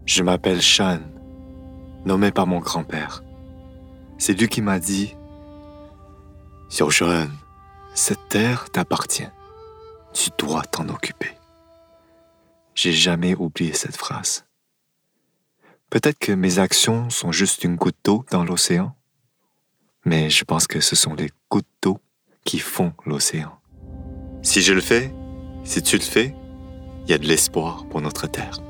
Je m'appelle Sean, nommé par mon grand-père. C'est lui qui m'a dit « Xiao Shen, cette terre t'appartient. Tu dois t'en occuper. » J'ai jamais oublié cette phrase. Peut-être que mes actions sont juste une goutte d'eau dans l'océan, mais je pense que ce sont les gouttes d'eau qui font l'océan. Si je le fais, si tu le fais, il y a de l'espoir pour notre terre.